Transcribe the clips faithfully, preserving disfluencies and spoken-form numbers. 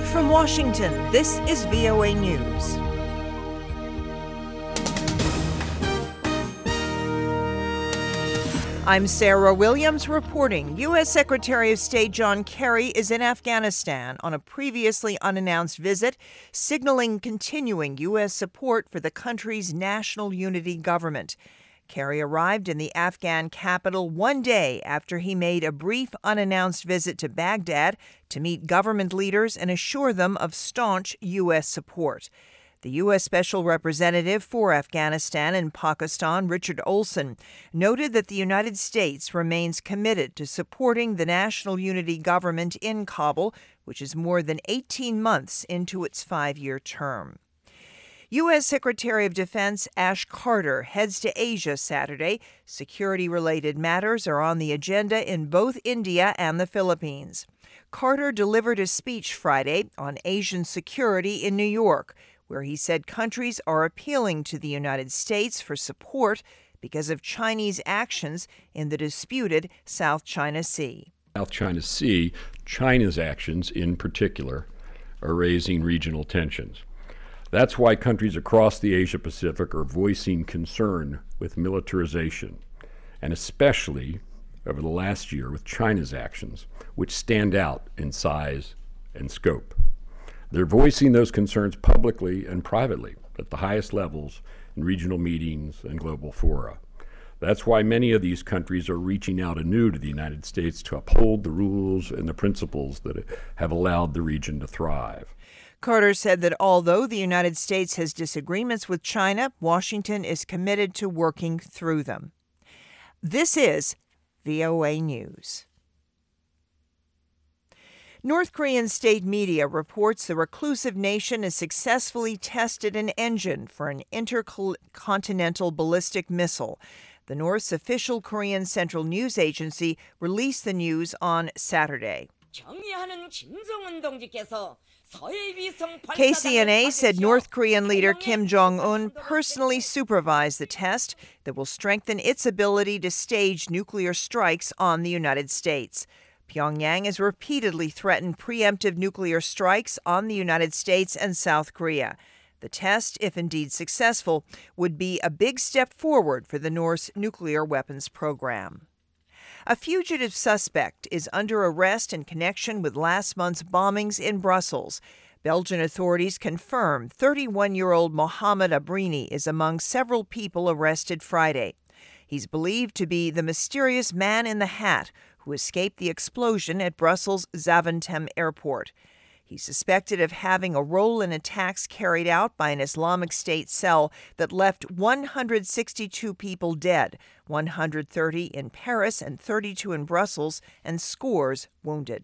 from Washington, this is V O A News. I'm Sarah Williams reporting. U S. Secretary of State John Kerry is in Afghanistan on a previously unannounced visit, signaling continuing U S support for the country's national unity government. Kerry arrived in the Afghan capital one day after he made a brief unannounced visit to Baghdad to meet government leaders and assure them of staunch U S support. The U S. Special Representative for Afghanistan and Pakistan, Richard Olson, noted that the United States remains committed to supporting the national unity government in Kabul, which is more than eighteen months into its five-year term. U S. Secretary of Defense Ash Carter heads to Asia Saturday. Security-related matters are on the agenda in both India and the Philippines. Carter delivered a speech Friday on Asian security in New York, where he said countries are appealing to the United States for support because of Chinese actions in the disputed South China Sea. South China Sea, China's actions in particular, are raising regional tensions. That's why countries across the Asia-Pacific are voicing concern with militarization, and especially over the last year with China's actions, which stand out in size and scope. They're voicing those concerns publicly and privately at the highest levels in regional meetings and global fora. That's why many of these countries are reaching out anew to the United States to uphold the rules and the principles that have allowed the region to thrive. Carter said that although the United States has disagreements with China, Washington is committed to working through them. This is V O A News. North Korean state media reports the reclusive nation has successfully tested an engine for an intercontinental ballistic missile. The North's official Korean Central News Agency released the news on Saturday. K C N A said North Korean leader Kim Jong-un personally supervised the test that will strengthen its ability to stage nuclear strikes on the United States. Pyongyang has repeatedly threatened preemptive nuclear strikes on the United States and South Korea. The test, if indeed successful, would be a big step forward for the North's nuclear weapons program. A fugitive suspect is under arrest in connection with last month's bombings in Brussels. Belgian authorities confirm thirty-one-year-old Mohamed Abrini is among several people arrested Friday. He's believed to be the mysterious man in the hat who escaped the explosion at Brussels' Zaventem airport. He's suspected of having a role in attacks carried out by an Islamic State cell that left one hundred sixty-two people dead, one hundred thirty in Paris and thirty-two in Brussels, and scores wounded.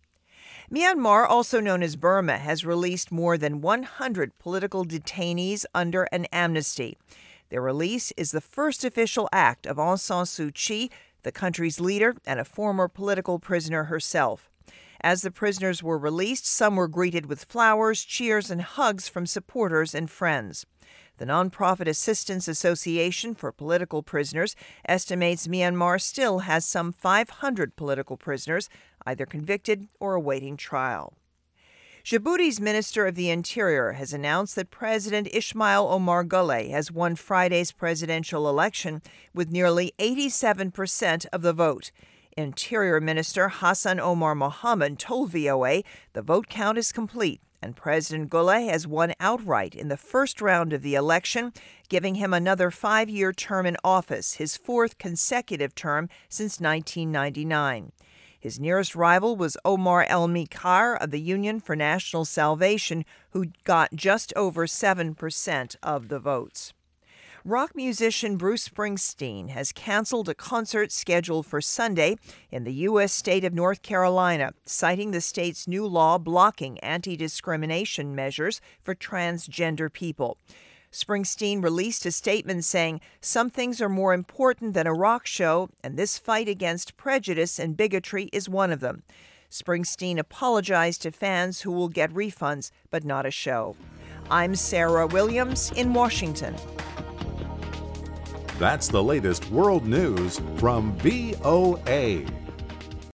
Myanmar, also known as Burma, has released more than one hundred political detainees under an amnesty. Their release is the first official act of Aung San Suu Kyi, the country's leader and a former political prisoner herself. As the prisoners were released, some were greeted with flowers, cheers, and hugs from supporters and friends. The Nonprofit Assistance Association for Political Prisoners estimates Myanmar still has some five hundred political prisoners, either convicted or awaiting trial. Djibouti's Minister of the Interior has announced that President Ismail Omar Guelleh has won Friday's presidential election with nearly eighty-seven percent of the vote. Interior Minister Hassan Omar Mohammed told V O A the vote count is complete and President Guelleh has won outright in the first round of the election, giving him another five-year term in office, his fourth consecutive term since nineteen ninety-nine. His nearest rival was Omar El-Mikar of the Union for National Salvation, who got just over seven percent of the votes. Rock musician Bruce Springsteen has canceled a concert scheduled for Sunday in the U S state of North Carolina, citing the state's new law blocking anti-discrimination measures for transgender people. Springsteen released a statement saying, "Some things are more important than a rock show, and this fight against prejudice and bigotry is one of them." Springsteen apologized to fans who will get refunds, but not a show. I'm Sarah Williams in Washington. That's the latest world news from V O A.